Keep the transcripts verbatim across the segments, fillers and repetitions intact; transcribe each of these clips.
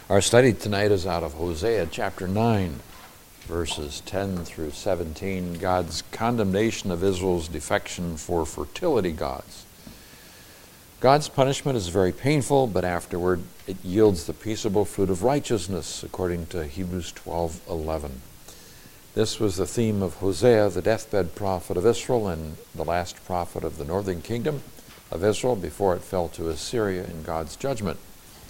Our study tonight is out of Hosea chapter nine, verses ten through seventeen, God's condemnation of Israel's defection for fertility gods. God's punishment is very painful, but afterward it yields the peaceable fruit of righteousness, according to Hebrews twelve eleven. This was the theme of Hosea, the deathbed prophet of Israel and the last prophet of the northern kingdom of Israel before it fell to Assyria in God's judgment.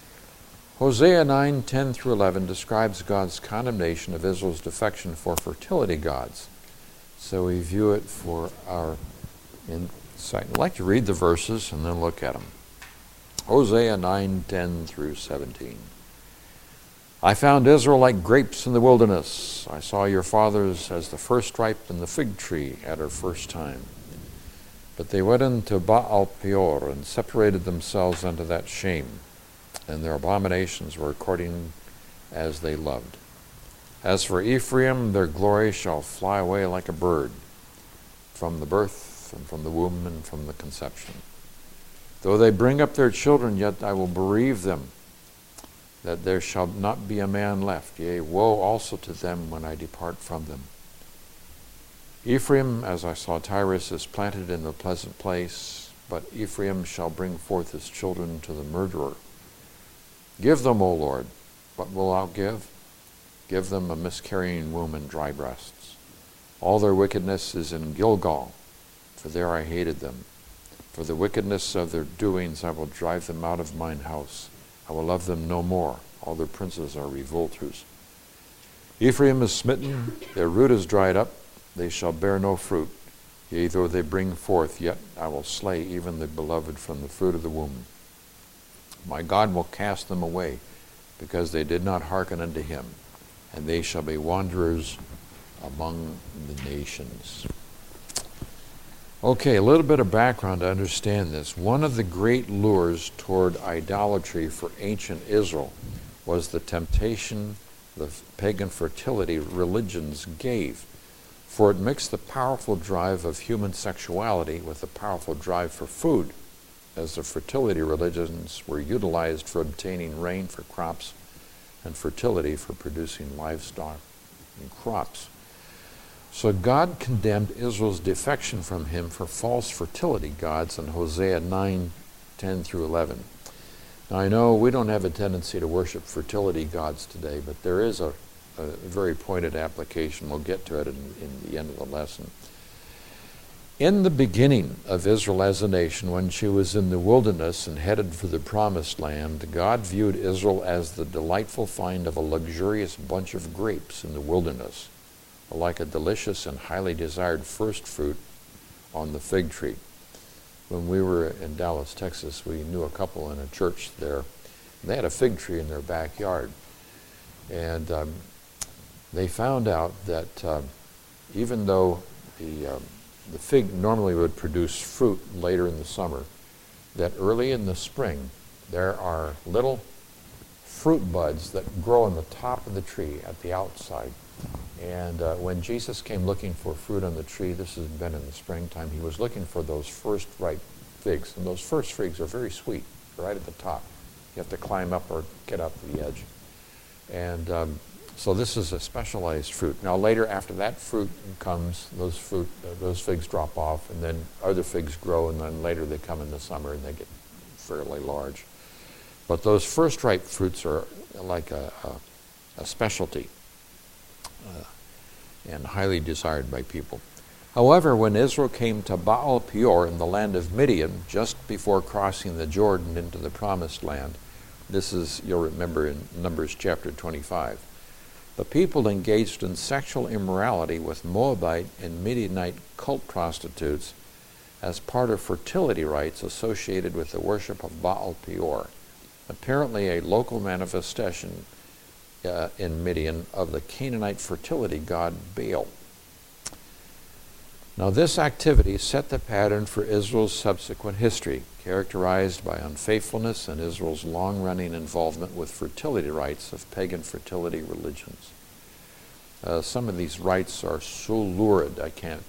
Hosea nine ten through eleven describes God's condemnation of Israel's defection for fertility gods. So we view it for our insight. I'd like to read the verses and then look at them. Hosea nine ten through seventeen. I found Israel like grapes in the wilderness. I saw your fathers as the first ripe in the fig tree at her first time. But they went into Baal Peor and separated themselves unto that shame, and their abominations were according as they loved. As for Ephraim, their glory shall fly away like a bird, from the birth and from the womb and from the conception. Though they bring up their children, yet I will bereave them, that there shall not be a man left. Yea, woe also to them when I depart from them. Ephraim, as I saw Tyrus, is planted in a pleasant place, but Ephraim shall bring forth his children to the murderer. Give them, O Lord, what wilt thou give? Give them a miscarrying womb and dry breasts. All their wickedness is in Gilgal, for there I hated them. For the wickedness of their doings I will drive them out of mine house. I will love them no more. All their princes are revolters. Ephraim is smitten, their root is dried up, they shall bear no fruit. Yea, though they bring forth, yet I will slay even the beloved from the fruit of the womb. My God will cast them away, because they did not hearken unto him, and they shall be wanderers among the nations. Okay, a little bit of background to understand this. One of the great lures toward idolatry for ancient Israel was the temptation the pagan fertility religions gave, for it mixed the powerful drive of human sexuality with the powerful drive for food, as the fertility religions were utilized for obtaining rain for crops and fertility for producing livestock and crops. So God condemned Israel's defection from him for false fertility gods in Hosea nine ten through eleven. Now I know we don't have a tendency to worship fertility gods today, but there is a, a very pointed application. We'll get to it in, in the end of the lesson. In the beginning of Israel as a nation, when she was in the wilderness and headed for the promised land, God viewed Israel as the delightful find of a luxurious bunch of grapes in the wilderness, like a delicious and highly desired first fruit on the fig tree. When we were in Dallas, Texas, we knew a couple in a church there. They had a fig tree in their backyard. And um, they found out that uh, even though the, uh, the fig normally would produce fruit later in the summer, that early in the spring there are little fruit buds that grow on the top of the tree at the outside. And uh, when Jesus came looking for fruit on the tree, this has been in the springtime, he was looking for those first ripe figs. And those first figs are very sweet, right at the top. You have to climb up or get up the edge. And um, so this is a specialized fruit. Now later, after that fruit comes, those fruit, uh, those figs drop off, and then other figs grow, and then later they come in the summer and they get fairly large. But those first ripe fruits are like a, a, a specialty. Uh, and highly desired by people. However, when Israel came to Baal Peor in the land of Midian, just before crossing the Jordan into the promised land, this is, you'll remember in Numbers chapter twenty-five, the people engaged in sexual immorality with Moabite and Midianite cult prostitutes as part of fertility rites associated with the worship of Baal Peor, apparently a local manifestation Uh, in Midian of the Canaanite fertility god Baal. Now this activity set the pattern for Israel's subsequent history, characterized by unfaithfulness and Israel's long-running involvement with fertility rites of pagan fertility religions. Uh, some of these rites are so lurid I can't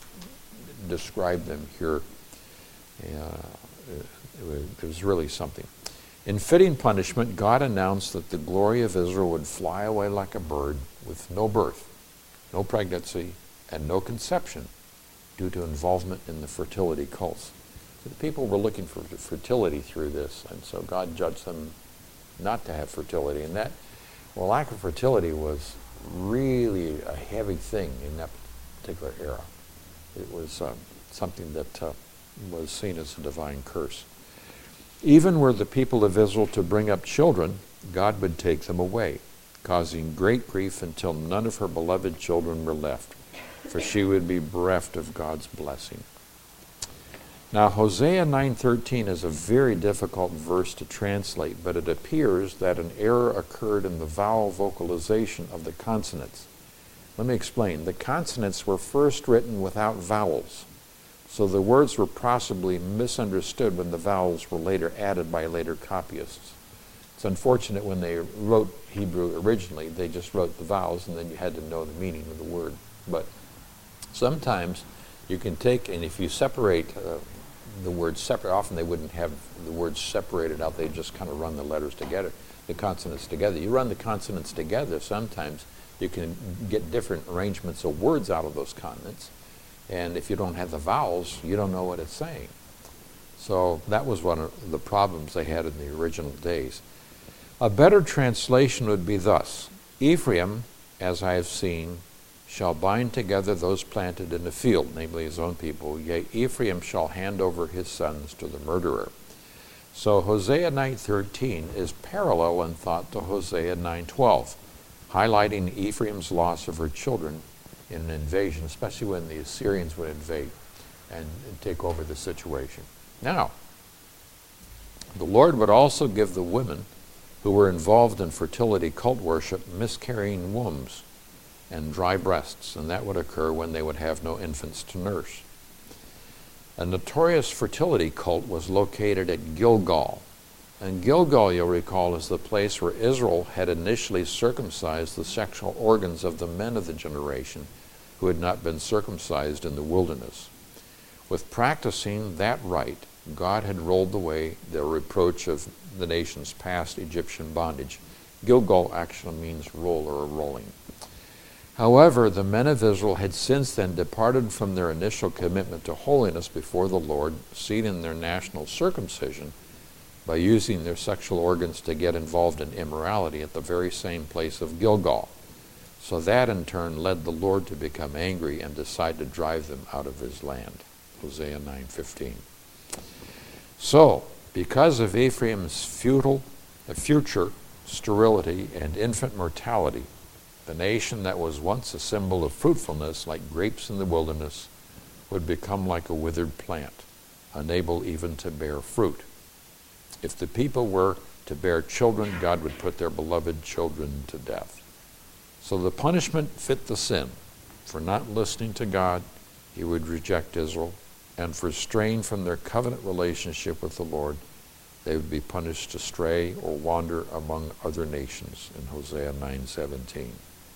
describe them here. Uh, it, it was really something. In fitting punishment, God announced that the glory of Israel would fly away like a bird with no birth, no pregnancy, and no conception due to involvement in the fertility cults. So the people were looking for fertility through this, and so God judged them not to have fertility. And that, well, lack of fertility was really a heavy thing in that particular era. It was uh, something that uh, was seen as a divine curse. Even were the people of Israel to bring up children, God would take them away, causing great grief until none of her beloved children were left, for she would be bereft of God's blessing. Now, Hosea nine thirteen is a very difficult verse to translate, but it appears that an error occurred in the vowel vocalization of the consonants. Let me explain. The consonants were first written without vowels, so the words were possibly misunderstood when the vowels were later added by later copyists. It's unfortunate when they wrote Hebrew originally, they just wrote the vowels and then you had to know the meaning of the word. But sometimes you can take, and if you separate uh, the words separate, often they wouldn't have the words separated out, they just kind of run the letters together, the consonants together. You run the consonants together, sometimes you can get different arrangements of words out of those consonants. And if you don't have the vowels, you don't know what it's saying. So that was one of the problems they had in the original days. A better translation would be thus: Ephraim, as I have seen, shall bind together those planted in the field, namely his own people, yea, Ephraim shall hand over his sons to the murderer. So Hosea nine thirteen is parallel in thought to Hosea nine twelve, highlighting Ephraim's loss of her children in an invasion, especially when the Assyrians would invade and, and take over the situation. Now, the Lord would also give the women who were involved in fertility cult worship miscarrying wombs and dry breasts, and that would occur when they would have no infants to nurse. A notorious fertility cult was located at Gilgal, and Gilgal, you'll recall, is the place where Israel had initially circumcised the sexual organs of the men of the generation who had not been circumcised in the wilderness. With practicing that rite, God had rolled away the reproach of the nation's past Egyptian bondage. Gilgal actually means roll or rolling. However, the men of Israel had since then departed from their initial commitment to holiness before the Lord, seen in their national circumcision, by using their sexual organs to get involved in immorality at the very same place of Gilgal. So that in turn led the Lord to become angry and decide to drive them out of his land. Hosea nine fifteen. So, because of Ephraim's futile, uh, future sterility and infant mortality, the nation that was once a symbol of fruitfulness, like grapes in the wilderness, would become like a withered plant, unable even to bear fruit. If the people were to bear children, God would put their beloved children to death. So the punishment fit the sin. For not listening to God, he would reject Israel, and for straying from their covenant relationship with the Lord, they would be punished to stray or wander among other nations in Hosea nine seventeen.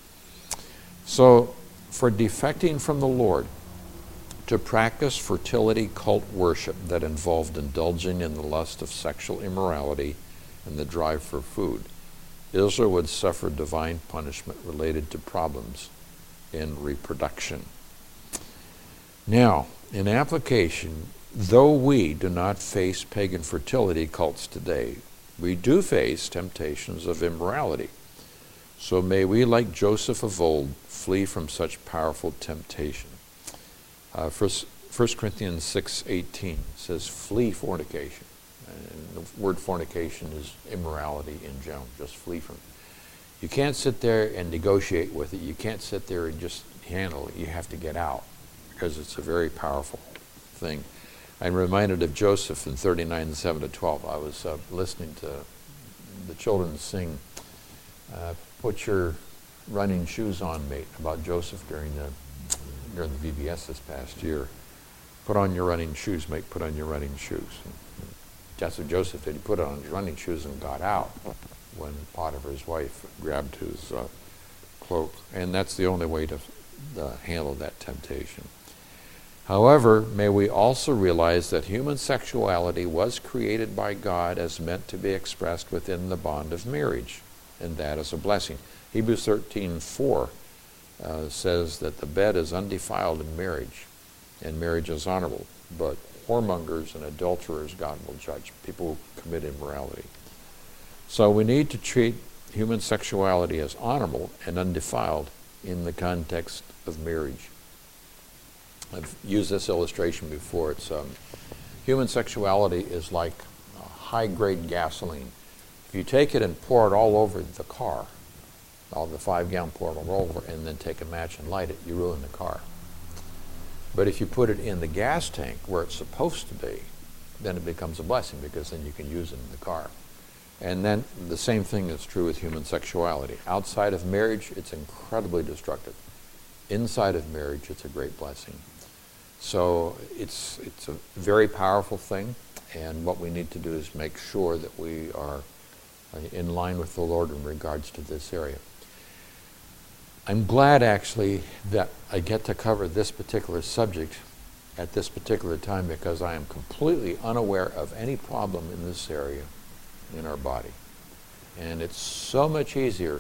So, for defecting from the Lord to practice fertility cult worship that involved indulging in the lust of sexual immorality and the drive for food, Israel would suffer divine punishment related to problems in reproduction. Now, in application, though we do not face pagan fertility cults today, we do face temptations of immorality. So may we, like Joseph of old, flee from such powerful temptation. Uh, First, First Corinthians six eighteen says, flee fornication. And the word fornication is immorality in general, just flee from it. You can't sit there and negotiate with it. You can't sit there and just handle it. You have to get out, because it's a very powerful thing. I'm reminded of Joseph in thirty-nine, seven to twelve. I was uh, listening to the children sing, uh, put your running shoes on, mate, about Joseph during the during the V B S this past year. Put on your running shoes, mate, put on your running shoes. And that's what Joseph did. He put on his running shoes and got out when Potiphar's wife grabbed his uh, cloak. And that's the only way to uh, handle that temptation. However, may we also realize that human sexuality was created by God as meant to be expressed within the bond of marriage, and that is a blessing. Hebrews thirteen four uh, says that the bed is undefiled in marriage, and marriage is honorable, but whoremongers and adulterers God will judge, people who commit immorality. So we need to treat human sexuality as honorable and undefiled in the context of marriage. I've used this illustration before. It's um, human sexuality is like uh, high-grade gasoline. If you take it and pour it all over the car, all the five-gallon, pour it all over, and then take a match and light it, you ruin the car. But if you put it in the gas tank where it's supposed to be, then it becomes a blessing, because then you can use it in the car. And then the same thing is true with human sexuality. Outside of marriage, it's incredibly destructive. Inside of marriage, it's a great blessing. So it's, it's a very powerful thing, and what we need to do is make sure that we are in line with the Lord in regards to this area. I'm glad, actually, that I get to cover this particular subject at this particular time, because I am completely unaware of any problem in this area in our body. And it's so much easier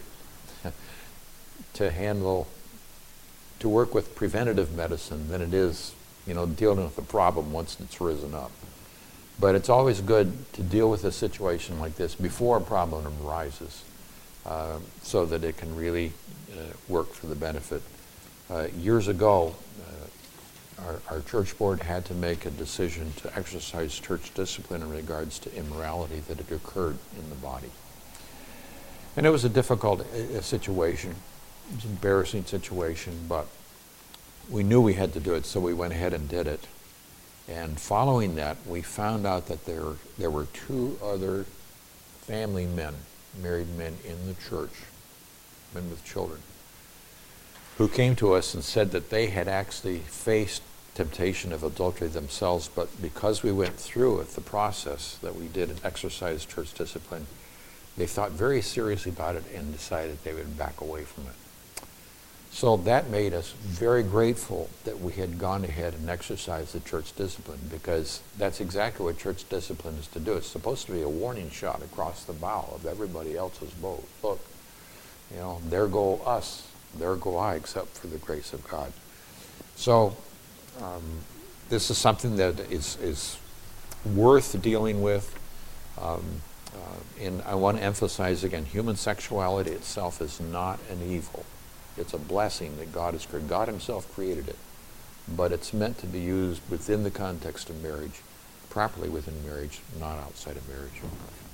to handle, to work with preventative medicine than it is, you know, dealing with the problem once it's risen up. But it's always good to deal with a situation like this before a problem arises, uh, so that it can really uh, work for the benefit. Uh, years ago, uh, our, our church board had to make a decision to exercise church discipline in regards to immorality that had occurred in the body. And it was a difficult uh, situation. It was an embarrassing situation, but we knew we had to do it, so we went ahead and did it. And following that, we found out that there, there were two other family men, married men in the church, men with children, who came to us and said that they had actually faced temptation of adultery themselves, but because we went through with the process that we did and exercised church discipline, they thought very seriously about it and decided they would back away from it. So that made us very grateful that we had gone ahead and exercised the church discipline, because that's exactly what church discipline is to do. It's supposed to be a warning shot across the bow of everybody else's boat. Look, you know, there go us, there go I, except for the grace of God. So um, this is something that is, is worth dealing with. Um, uh, and I want to emphasize again, human sexuality itself is not an evil. It's a blessing that God has created. God himself created it. But it's meant to be used within the context of marriage, properly within marriage, not outside of marriage.